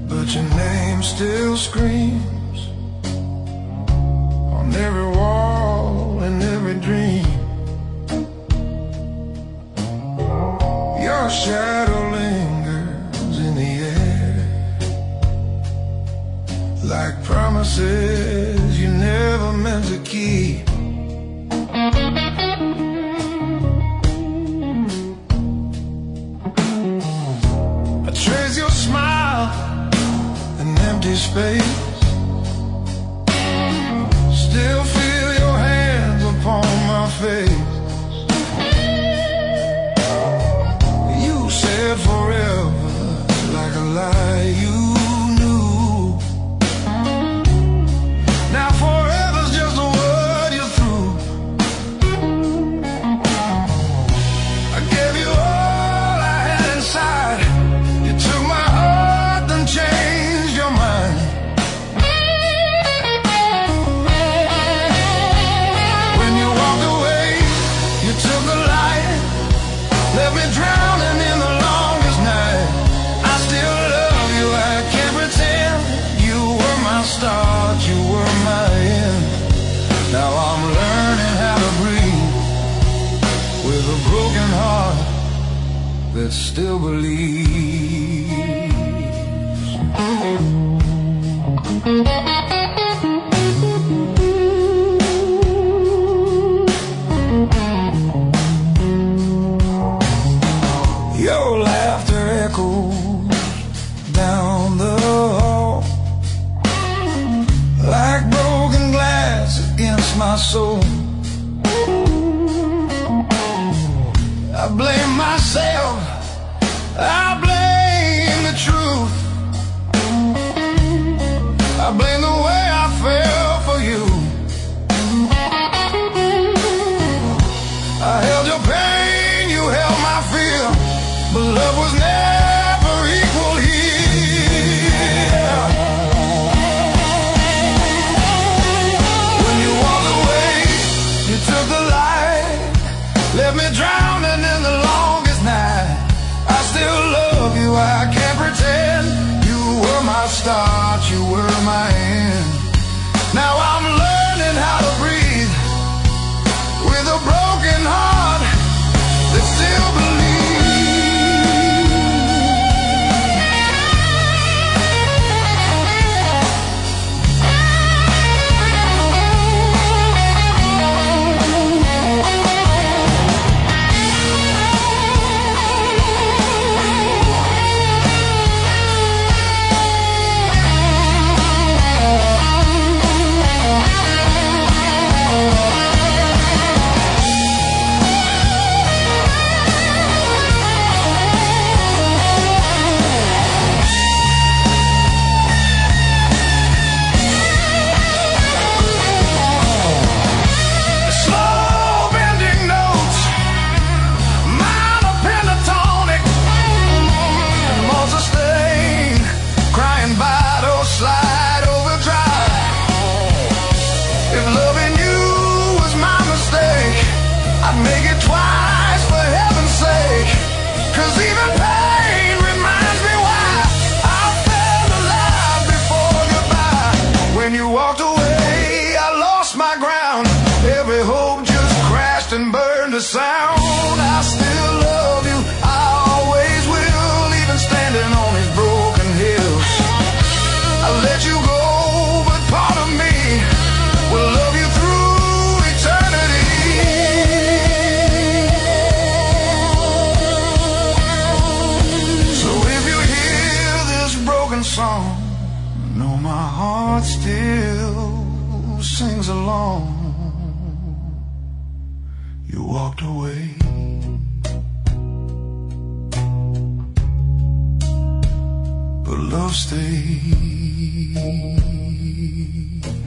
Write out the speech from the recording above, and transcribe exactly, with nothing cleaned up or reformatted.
but your name still screams on every wall and every dream. Your shadow lingers in the air, like promises you never meant to keep. I trace your smile in empty space, still feel your hands upon my face. You said forever like a lie you knew. Now forever's just a word you threw. I gave you all I had inside. You took my heart and changed your mind. When you walked away, you took the light, left me drowning in the longest night. I still love you, I can't pretend. You were my start, you were my end. Now I'm learning how to breathe with a broken heart that still believes. Your laughter echoes down the hall like broken glass against my soul. I blame myself, I blame the truth, I blame the way I fell for you. I held your pain, you held my fear, but love was never equal here. When you walked away, you took the light, left me drowning in the longest night. I still love you, I can't pretend. You were my start, you were my end. Now I'm learning how to breathe with a broken heart that still believes. Make it twice for heaven's sake, 'cause even pain reminds me why I felt alive before goodbye. When you walked away, I lost my ground. Every hope just crashed and burned to sound. I still love you, I always will, even standing on these broken hills. I let you go, but part of me will love you through eternity. Song, know my heart still sings along. You walked away, but love stayed.